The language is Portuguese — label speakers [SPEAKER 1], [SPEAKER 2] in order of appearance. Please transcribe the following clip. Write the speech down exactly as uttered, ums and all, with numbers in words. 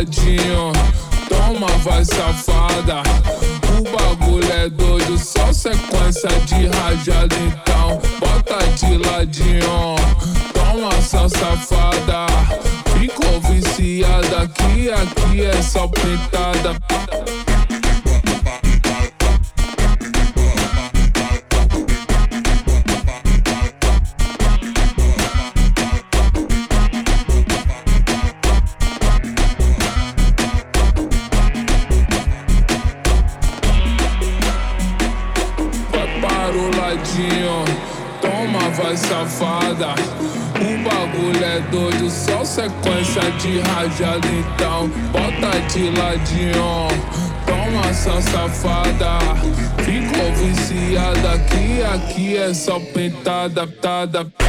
[SPEAKER 1] ladinho. Toma, vai safada. O bagulho é doido, só sequência de rajada. Então bota de ladinho. Toma, só safada. Ficou viciada aqui, aqui é só pintada. Toma, vai safada. O bagulho é doido, só sequência de rajada. Então bota de ladinho. Toma, só safada. Ficou viciada aqui, aqui é só pintada, tada.